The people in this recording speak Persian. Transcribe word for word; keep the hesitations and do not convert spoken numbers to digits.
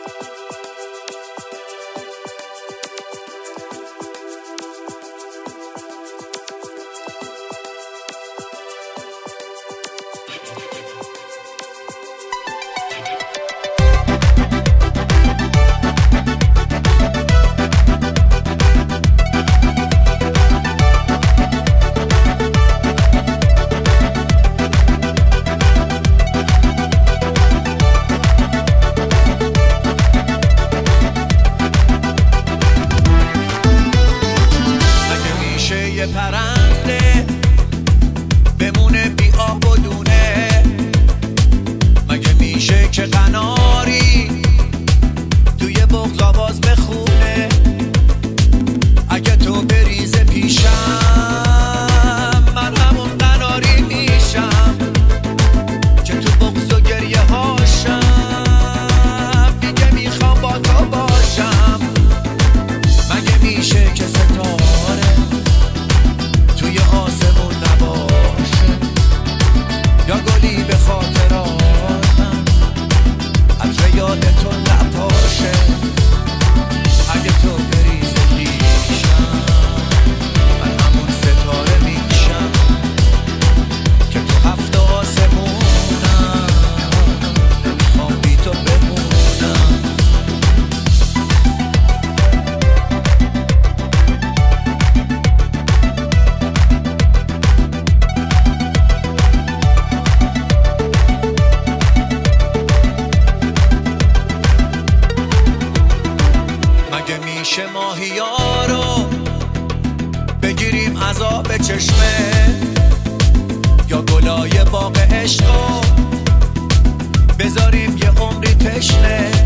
پرنده بمونه بی آب و دونه، مگه میشه که قناری توی بغض آواز بخونه؟ اگه تو بریزه پیشم من همون قناری میشم که تو بغض و گریه هاشم دیگه میخوام با تو باشم. مگه میشه که ستاره توی آسمون نباشه یا گلی به خاطراتم عطر یاد تو نپاشه؟ اگه تو بریزه پیشم من همون ستاره میشم که تو هفت آسمونم نمیخوام بی تو بمونم. میشه ماهیا رو بگیریم از آب چشمه یا گلای باغ عشقو بذاریم یه عمری تشنه؟